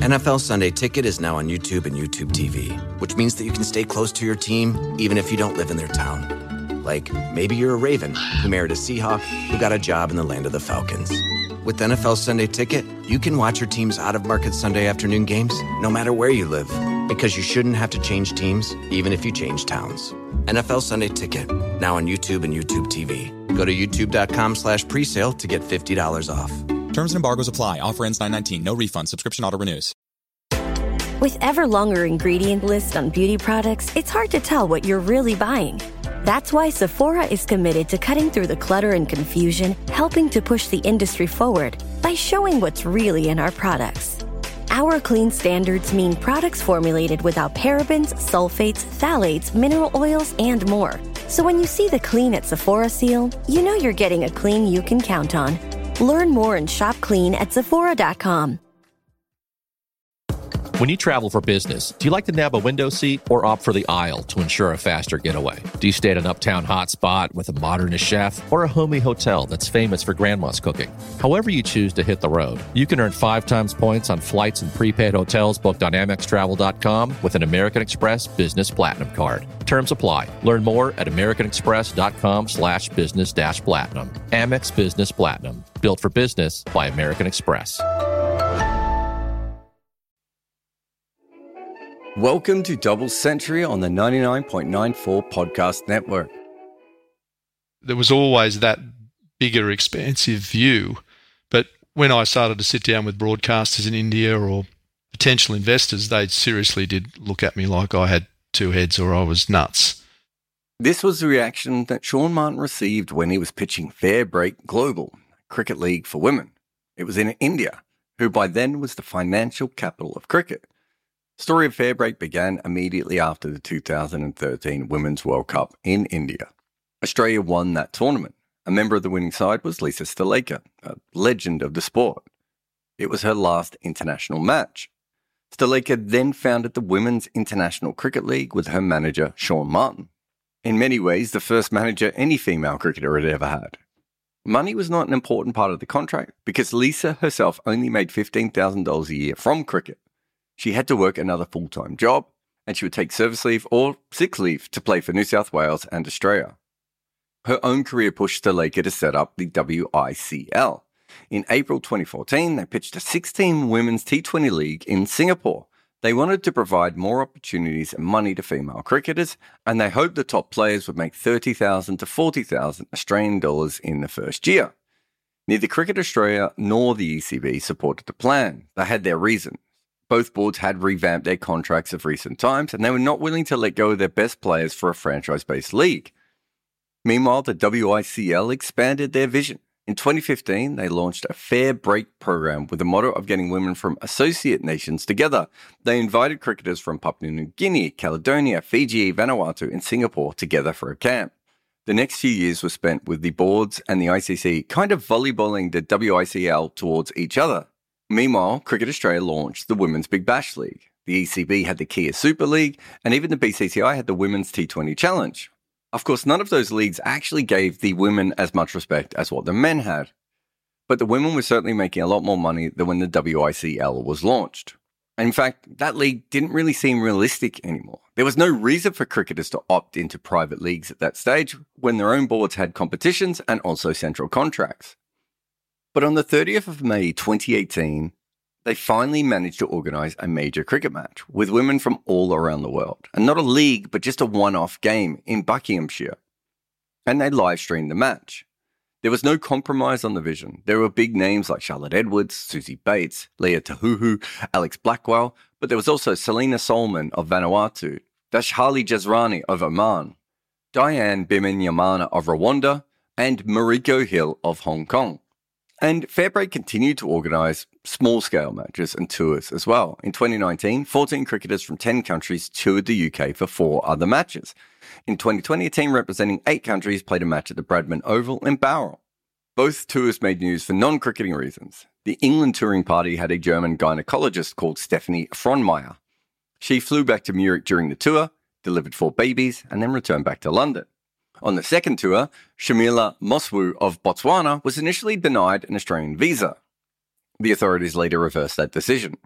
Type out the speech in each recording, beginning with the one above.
NFL Sunday Ticket is now on YouTube and YouTube TV, which means that you can stay close to your team even if you don't live in their town. Like, maybe you're a Raven who married a Seahawk who got a job in the land of the Falcons. With NFL Sunday Ticket, you can watch your team's out-of-market Sunday afternoon games no matter where you live, because you shouldn't have to change teams even if you change towns. NFL Sunday Ticket, now on YouTube and YouTube TV. Go to youtube.com/presale to get $50 off. Terms and embargoes apply. Offer ends 9/19. No refund. Subscription auto renews. With ever longer ingredient lists on beauty products, it's hard to tell what you're really buying. That's why Sephora is committed to cutting through the clutter and confusion, helping to push the industry forward by showing what's really in our products. Our clean standards mean products formulated without parabens, sulfates, phthalates, mineral oils, and more. So when you see the Clean at Sephora seal, you know you're getting a clean you can count on. Learn more and shop clean at Sephora.com. When you travel for business, do you like to nab a window seat or opt for the aisle to ensure a faster getaway? Do you stay at an uptown hotspot with a modernist chef or a homey hotel that's famous for grandma's cooking? However you choose to hit the road, you can earn 5 times points on flights and prepaid hotels booked on AmexTravel.com with an American Express Business Platinum card. Terms apply. Learn more at AmericanExpress.com/business-platinum. Amex Business Platinum. Built for business by American Express. Welcome to Double Century on the 99.94 Podcast Network. There was always that bigger, expansive view. But when I started to sit down with broadcasters in India or potential investors, they seriously did look at me like I had 2 heads or I was nuts. This was the reaction that Sean Martin received when he was pitching Fair Break Global, a cricket league for women. It was in India, who by then was the financial capital of cricket. The story of Fair Break began immediately after the 2013 Women's World Cup in India. Australia won that tournament. A member of the winning side was Lisa Sthalekar, a legend of the sport. It was her last international match. Sthalekar then founded the Women's International Cricket League with her manager, Sean Martin. In many ways, the first manager any female cricketer had ever had. Money was not an important part of the contract because Lisa herself only made $15,000 a year from cricket. She had to work another full-time job, and she would take service leave or sick leave to play for New South Wales and Australia. Her own career pushed Sthalekar to set up the WICL. In April 2014, they pitched a 16 women's T20 league in Singapore. They wanted to provide more opportunities and money to female cricketers, and they hoped the top players would make $30,000 to $40,000 Australian dollars in the first year. Neither Cricket Australia nor the ECB supported the plan. They had their reasons. Both boards had revamped their contracts of recent times, and they were not willing to let go of their best players for a franchise-based league. Meanwhile, the WICL expanded their vision. In 2015, they launched a Fair Break program with the motto of getting women from associate nations together. They invited cricketers from Papua New Guinea, Caledonia, Fiji, Vanuatu, and Singapore together for a camp. The next few years were spent with the boards and the ICC kind of volleyballing the WICL towards each other. Meanwhile, Cricket Australia launched the Women's Big Bash League. The ECB had the Kia Super League, and even the BCCI had the Women's T20 Challenge. Of course, none of those leagues actually gave the women as much respect as what the men had. But the women were certainly making a lot more money than when the WICL was launched. And in fact, that league didn't really seem realistic anymore. There was no reason for cricketers to opt into private leagues at that stage when their own boards had competitions and also central contracts. But on the 30th of May 2018, they finally managed to organise a major cricket match with women from all around the world. And not a league, but just a one-off game in Buckinghamshire. And they live-streamed the match. There was no compromise on the vision. There were big names like Charlotte Edwards, Susie Bates, Leah Tahuhu, Alex Blackwell, but there was also Selena Solomon of Vanuatu, Dashali Jazrani of Oman, Diane Bimenyamana of Rwanda, and Mariko Hill of Hong Kong. And Fair Break continued to organise small-scale matches and tours as well. In 2019, 14 cricketers from 10 countries toured the UK for 4 other matches. In 2020, a team representing 8 countries played a match at the Bradman Oval in Bowral. Both tours made news for non-cricketing reasons. The England touring party had a German gynecologist called Stephanie Fronmeyer. She flew back to Munich during the tour, delivered 4 babies, and then returned back to London. On the second tour, Shamila Moswu of Botswana was initially denied an Australian visa. The authorities later reversed that decision.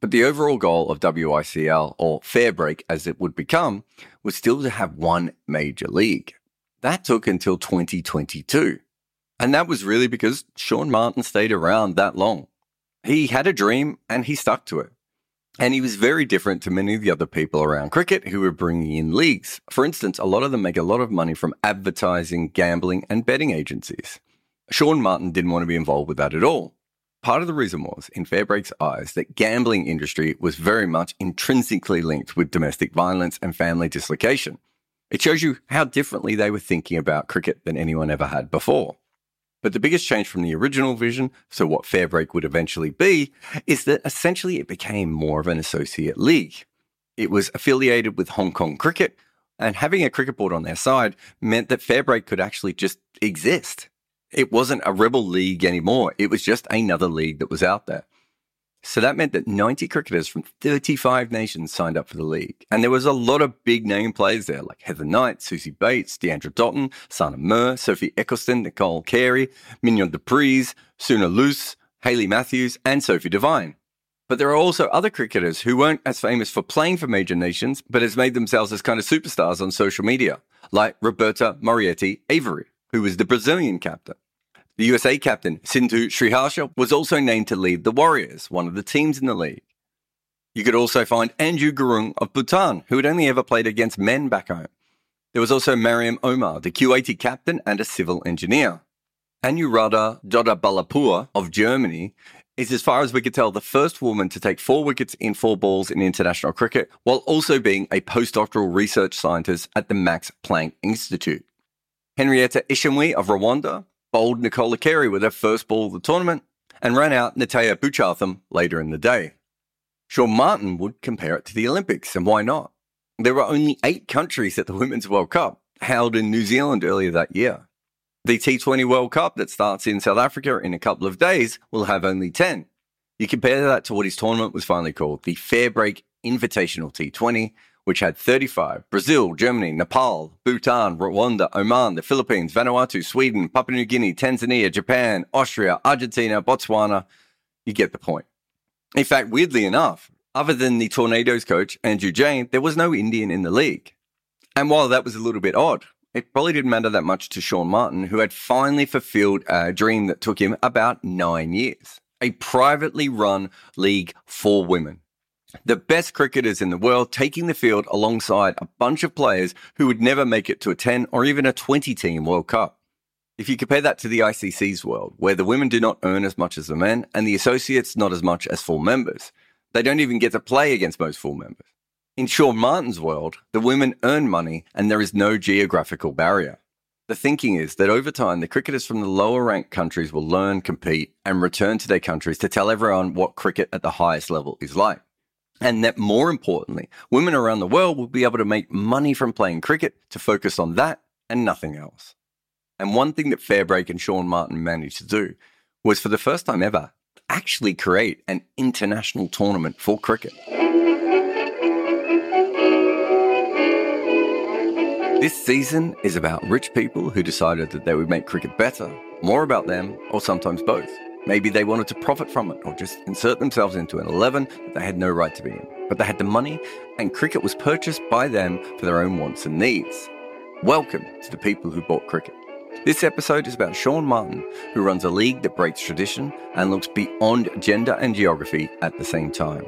But the overall goal of WICL, or Fairbreak as it would become, was still to have one major league. That took until 2022. And that was really because Sean Martin stayed around that long. He had a dream and he stuck to it. And he was very different to many of the other people around cricket who were bringing in leagues. For instance, a lot of them make a lot of money from advertising, gambling, and betting agencies. Sean Martin didn't want to be involved with that at all. Part of the reason was, in Fairbreak's eyes, that gambling industry was very much intrinsically linked with domestic violence and family dislocation. It shows you how differently they were thinking about cricket than anyone ever had before. But the biggest change from the original vision, so what Fairbreak would eventually be, is that essentially it became more of an associate league. It was affiliated with Hong Kong Cricket, and having a cricket board on their side meant that Fairbreak could actually just exist. It wasn't a rebel league anymore. It was just another league that was out there. So that meant that 90 cricketers from 35 nations signed up for the league. And there was a lot of big name players there, like Heather Knight, Susie Bates, Deandra Dotton, Sana Mir, Sophie Eccleston, Nicole Carey, Mignon de Pries, Suna Luce, Hayley Matthews, and Sophie Devine. But there are also other cricketers who weren't as famous for playing for major nations, but has made themselves as kind of superstars on social media, like Roberta Marietti Avery, who was the Brazilian captain. The USA captain, Sindhu Sriharsha, was also named to lead the Warriors, one of the teams in the league. You could also find Anju Gurung of Bhutan, who had only ever played against men back home. There was also Mariam Omar, the Q80 captain and a civil engineer. Anuradha Doddabalapur of Germany is, as far as we could tell, the first woman to take 4 wickets in 4 balls in international cricket, while also being a postdoctoral research scientist at the Max Planck Institute. Henrietta Ishimwe of Rwanda bowled Nicola Carey with her first ball of the tournament and ran out Nataya Buchartham later in the day. Sean Martin would compare it to the Olympics, and why not? There were only 8 countries at the Women's World Cup, held in New Zealand earlier that year. The T20 World Cup that starts in South Africa in a couple of days will have only 10. You compare that to what his tournament was finally called, the Fairbreak Invitational T20, which had 35, Brazil, Germany, Nepal, Bhutan, Rwanda, Oman, the Philippines, Vanuatu, Sweden, Papua New Guinea, Tanzania, Japan, Austria, Argentina, Botswana. You get the point. In fact, weirdly enough, other than the Tornadoes coach, Andrew Jain, there was no Indian in the league. And while that was a little bit odd, it probably didn't matter that much to Sean Martin, who had finally fulfilled a dream that took him about 9 years. A privately run league for women. The best cricketers in the world taking the field alongside a bunch of players who would never make it to a 10 or even a 20-team World Cup. If you compare that to the ICC's world, where the women do not earn as much as the men and the associates not as much as full members, they don't even get to play against most full members. In Sean Martin's world, the women earn money and there is no geographical barrier. The thinking is that over time, the cricketers from the lower-ranked countries will learn, compete, and return to their countries to tell everyone what cricket at the highest level is like. And that, more importantly, women around the world will be able to make money from playing cricket to focus on that and nothing else. And one thing that Fairbreak and Sean Martin managed to do was, for the first time ever, actually create an international tournament for cricket. This season is about rich people who decided that they would make cricket better, more about them, or sometimes both. Maybe they wanted to profit from it or just insert themselves into an 11 that they had no right to be in. But they had the money and cricket was purchased by them for their own wants and needs. Welcome to the people who bought cricket. This episode is about Sean Martin, who runs a league that breaks tradition and looks beyond gender and geography at the same time.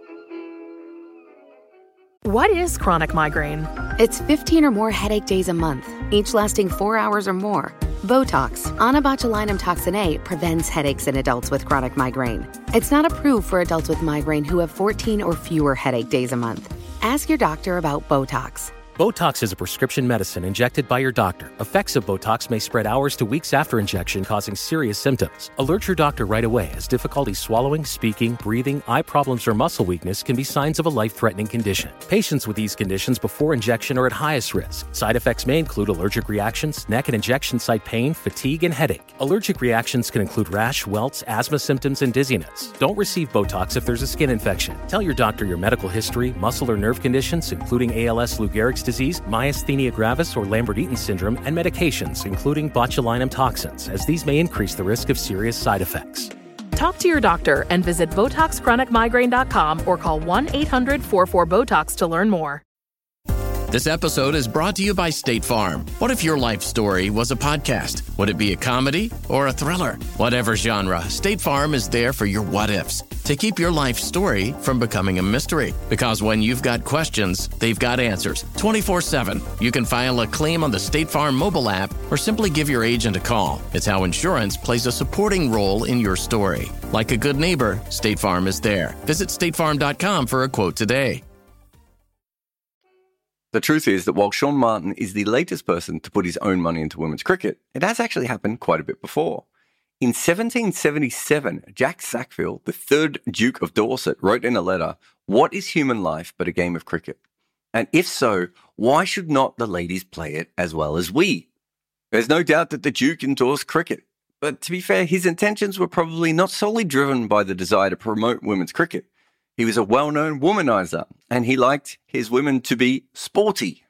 What is chronic migraine? It's 15 or more headache days a month, each lasting 4 hours or more. Botox, onabotulinum toxin A, prevents headaches in adults with chronic migraine. It's not approved for adults with migraine who have 14 or fewer headache days a month. Ask your doctor about Botox. Botox is a prescription medicine injected by your doctor. Effects of Botox may spread hours to weeks after injection, causing serious symptoms. Alert your doctor right away, as difficulty swallowing, speaking, breathing, eye problems, or muscle weakness can be signs of a life-threatening condition. Patients with these conditions before injection are at highest risk. Side effects may include allergic reactions, neck and injection site pain, fatigue, and headache. Allergic reactions can include rash, welts, asthma symptoms, and dizziness. Don't receive Botox if there's a skin infection. Tell your doctor your medical history, muscle or nerve conditions, including ALS, Lou Gehrig's disease, myasthenia gravis, or Lambert-Eaton syndrome, and medications, including botulinum toxins, as these may increase the risk of serious side effects. Talk to your doctor and visit BotoxChronicMigraine.com or call 1-800-44-BOTOX to learn more. This episode is brought to you by State Farm. What if your life story was a podcast? Would it be a comedy or a thriller? Whatever genre, State Farm is there for your what-ifs to keep your life story from becoming a mystery. Because when you've got questions, they've got answers 24/7. You can file a claim on the State Farm mobile app or simply give your agent a call. It's how insurance plays a supporting role in your story. Like a good neighbor, State Farm is there. Visit statefarm.com for a quote today. The truth is that while Sean Martin is the latest person to put his own money into women's cricket, it has actually happened quite a bit before. In 1777, Jack Sackville, the third Duke of Dorset, wrote in a letter, "What is human life but a game of cricket? And if so, why should not the ladies play it as well as we?" There's no doubt that the Duke endorsed cricket, but to be fair, his intentions were probably not solely driven by the desire to promote women's cricket. He was a well-known womanizer, and he liked his women to be sporty.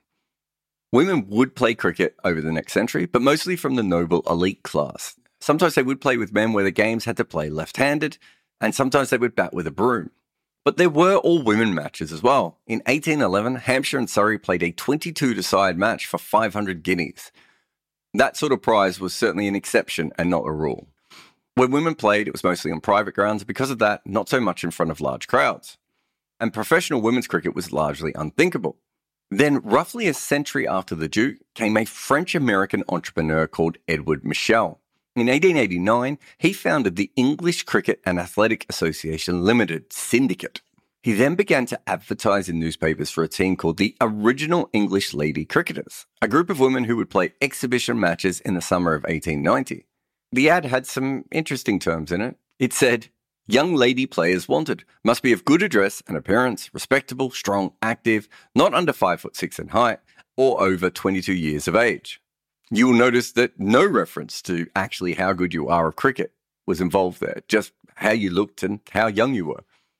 Women would play cricket over the next century, but mostly from the noble elite class. Sometimes they would play with men where the games had to play left-handed, and sometimes they would bat with a broom. But there were all-women matches as well. In 1811, Hampshire and Surrey played a 22-side match for 500 guineas. That sort of prize was certainly an exception and not a rule. When women played, it was mostly on private grounds, and because of that, not so much in front of large crowds. And professional women's cricket was largely unthinkable. Then, roughly a century after the Duke, came a French-American entrepreneur called Edward Michell. In 1889, he founded the English Cricket and Athletic Association Limited, Syndicate. He then began to advertise in newspapers for a team called the Original English Lady Cricketers, a group of women who would play exhibition matches in the summer of 1890. The ad had some interesting terms in it. It said, "Young lady players wanted, must be of good address and appearance, respectable, strong, active, not under 5'6" in height, or over 22 years of age." You will notice that no reference to actually how good you are of cricket was involved there, just how you looked and how young you were.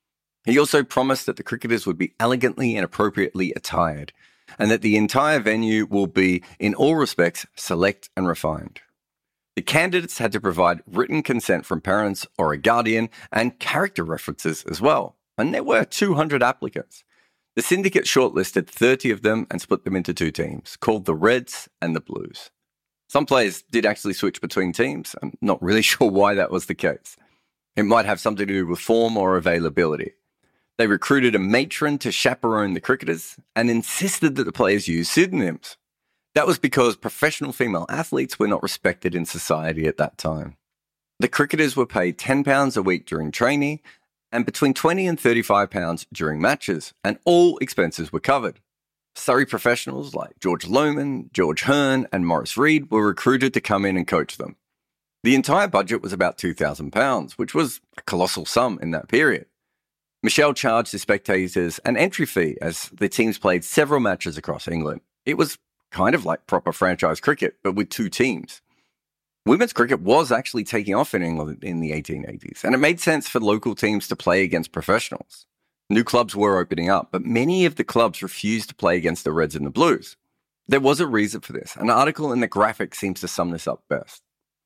He also promised that the cricketers would be elegantly and appropriately attired, and that the entire venue will be, in all respects, select and refined. The candidates had to provide written consent from parents or a guardian and character references as well, and there were 200 applicants. The syndicate shortlisted 30 of them and split them into two teams, called the Reds and the Blues. Some players did actually switch between teams. I'm not really sure why that was the case. It might have something to do with form or availability. They recruited a matron to chaperone the cricketers and insisted that the players use pseudonyms. That was because professional female athletes were not respected in society at that time. The cricketers were paid £10 a week during training and between £20 and £35 during matches, and all expenses were covered. Surrey professionals like George Lohman, George Hearn, and Maurice Reid were recruited to come in and coach them. The entire budget was about £2,000, which was a colossal sum in that period. Michelle charged the spectators an entry fee as the teams played several matches across England. It was kind of like proper franchise cricket, but with two teams. Women's cricket was actually taking off in England in the 1880s, and it made sense for local teams to play against professionals. New clubs were opening up, but many of the clubs refused to play against the Reds and the Blues. There was a reason for this. An article in The Graphic seems to sum this up best.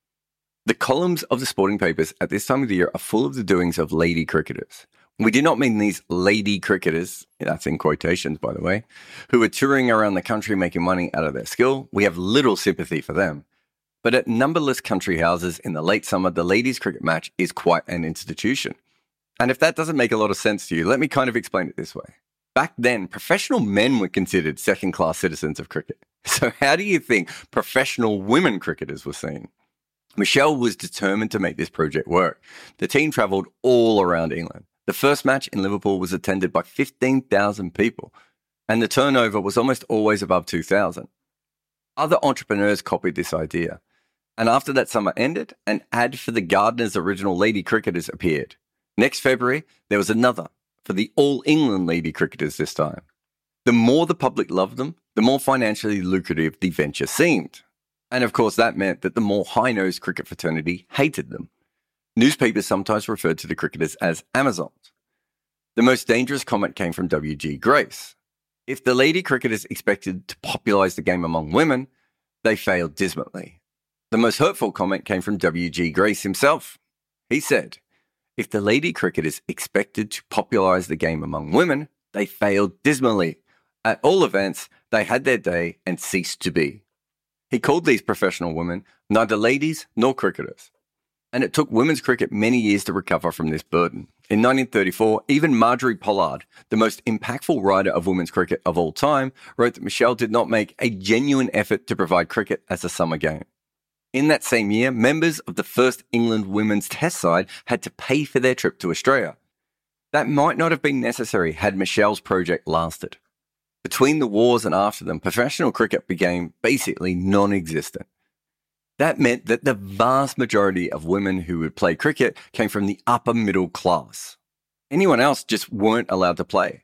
The columns of the sporting papers at this time of the year are full of the doings of lady cricketers. We do not mean these lady cricketers, that's in quotations, by the way, who are touring around the country making money out of their skill. We have little sympathy for them. But at numberless country houses in the late summer, the ladies' cricket match is quite an institution. And if that doesn't make a lot of sense to you, let me kind of explain it this way. Back then, professional men were considered second-class citizens of cricket. So how do you think professional women cricketers were seen? Michelle was determined to make this project work. The team travelled all around England. The first match in Liverpool was attended by 15,000 people, and the turnover was almost always above 2,000. Other entrepreneurs copied this idea, and after that summer ended, an ad for the Gardeners' Original Lady Cricketers appeared. Next February, there was another for the All England Lady Cricketers this time. The more the public loved them, the more financially lucrative the venture seemed. And of course, that meant that the more high-nosed cricket fraternity hated them. Newspapers sometimes referred to the cricketers as Amazons. The most dangerous comment came from W.G. Grace. If the lady cricketers expected to popularize the game among women, they failed dismally. The most hurtful comment came from W.G. Grace himself. He said, If the lady cricketers expected to popularise the game among women, they failed dismally. At all events, they had their day and ceased to be. He called these professional women neither ladies nor cricketers. And it took women's cricket many years to recover from this burden. In 1934, even Marjorie Pollard, the most impactful writer of women's cricket of all time, wrote that Michelle did not make a genuine effort to provide cricket as a summer game. In that same year, members of the first England women's test side had to pay for their trip to Australia. That might not have been necessary had Michelle's project lasted. Between the wars and after them, professional cricket became basically non-existent. That meant that the vast majority of women who would play cricket came from the upper middle class. Anyone else just weren't allowed to play.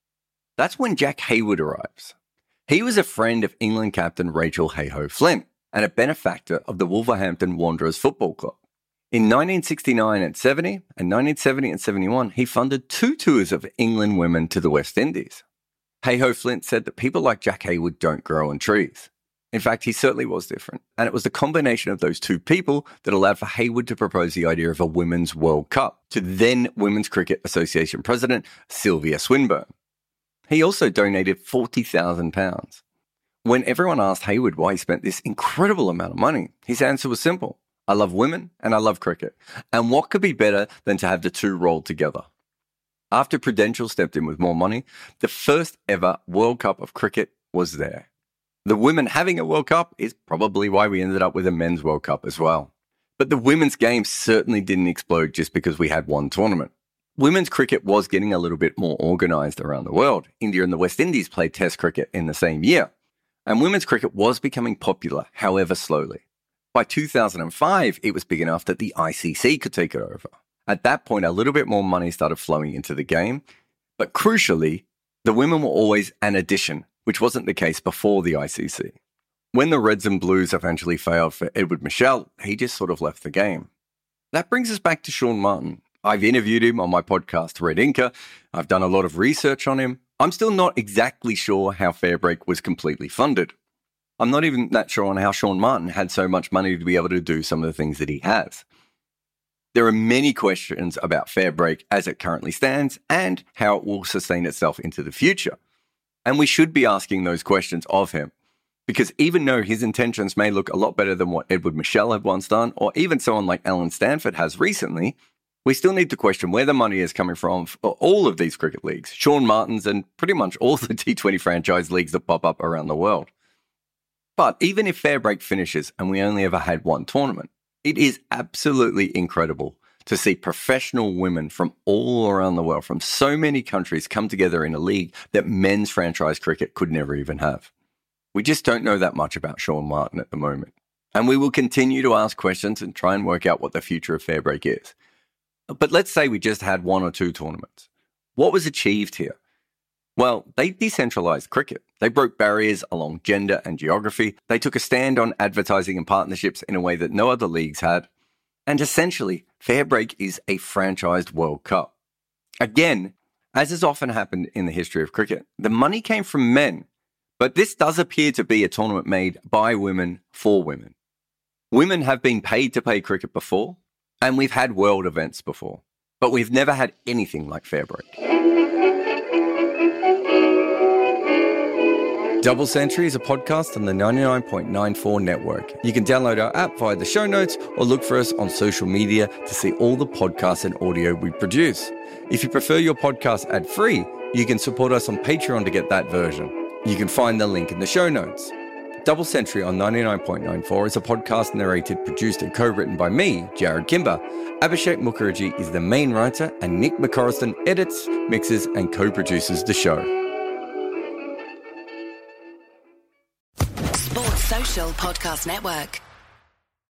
That's when Jack Hayward arrives. He was a friend of England captain Rachel Hayhoe Flint and a benefactor of the Wolverhampton Wanderers Football Club. In 1969 and 70, and 1970 and 71, he funded 2 tours of England women to the West Indies. Hayhoe Flint said that people like Jack Hayward don't grow on trees. In fact, he certainly was different. And it was the combination of those 2 people that allowed for Hayward to propose the idea of a Women's World Cup to then Women's Cricket Association President Sylvia Swinburne. He also donated £40,000. When everyone asked Hayward why he spent this incredible amount of money, his answer was simple. I love women and I love cricket. And what could be better than to have the 2 roll together? After Prudential stepped in with more money, the first ever World Cup of cricket was there. The women having a World Cup is probably why we ended up with a Men's World Cup as well. But the women's game certainly didn't explode just because we had one tournament. Women's cricket was getting a little bit more organised around the world. India and the West Indies played Test cricket in the same year. And women's cricket was becoming popular, however slowly. By 2005, it was big enough that the ICC could take it over. At that point, a little bit more money started flowing into the game. But crucially, the women were always an addition, which wasn't the case before the ICC. When the Reds and Blues eventually failed for Edward Michelle, he just sort of left the game. That brings us back to Shaun Martin. I've interviewed him on my podcast, Red Inker. I've done a lot of research on him. I'm still not exactly sure how Fairbreak was completely funded. I'm not even that sure on how Shaun Martin had so much money to be able to do some of the things that he has. There are many questions about Fairbreak as it currently stands and how it will sustain itself into the future. And we should be asking those questions of him, because even though his intentions may look a lot better than what Edward Michelle had once done, or even someone like Alan Stanford has recently, we still need to question where the money is coming from for all of these cricket leagues, Shaun Martin's and pretty much all the T20 franchise leagues that pop up around the world. But even if Fairbreak finishes and we only ever had one tournament, it is absolutely incredible to see professional women from all around the world, from so many countries, come together in a league that men's franchise cricket could never even have. We just don't know that much about Shaun Martin at the moment. And we will continue to ask questions and try and work out what the future of Fairbreak is. But let's say we just had 1 or 2 tournaments. What was achieved here? Well, they decentralized cricket. They broke barriers along gender and geography. They took a stand on advertising and partnerships in a way that no other leagues had. And essentially, Fairbreak is a franchised World Cup. Again, as has often happened in the history of cricket, the money came from men, but this does appear to be a tournament made by women for women. Women have been paid to play cricket before, and we've had world events before, but we've never had anything like Fairbreak. Double Century is a podcast on the 99.94 network. You can download our app via the show notes or look for us on social media to see all the podcasts and audio we produce. If you prefer your podcast ad-free, you can support us on Patreon to get that version. You can find the link in the show notes. Double Century on 99.94 is a podcast narrated, produced and co-written by me, Jared Kimber. Abhishek Mukherjee is the main writer and Nick McCorriston edits, mixes and co-produces the show. Sports Social Podcast Network.